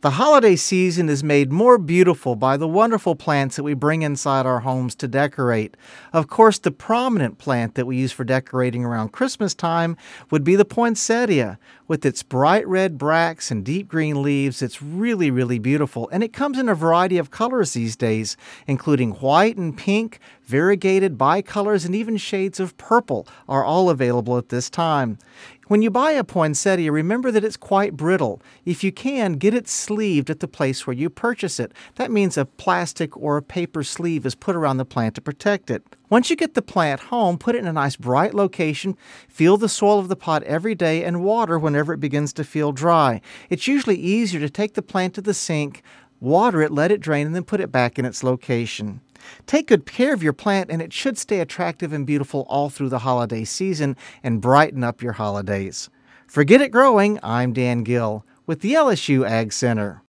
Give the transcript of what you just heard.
The holiday season is made more beautiful by the wonderful plants that we bring inside our homes to decorate. Of course, the prominent plant that we use for decorating around Christmas time would be the poinsettia. With its bright red bracts and deep green leaves, it's really, really beautiful. And it comes in a variety of colors these days, including white and pink, variegated bicolors, and even shades of purple are all available at this time. When you buy a poinsettia, remember that it's quite brittle. If you can, get it sleeved at the place where you purchase it. That means a plastic or a paper sleeve is put around the plant to protect it. Once you get the plant home, put it in a nice bright location, fill the soil of the pot every day, and water whenever it begins to feel dry. It's usually easier to take the plant to the sink, water it, let it drain, and then put it back in its location. Take good care of your plant, and it should stay attractive and beautiful all through the holiday season and brighten up your holidays. For Get It Growing, I'm Dan Gill with the LSU Ag Center.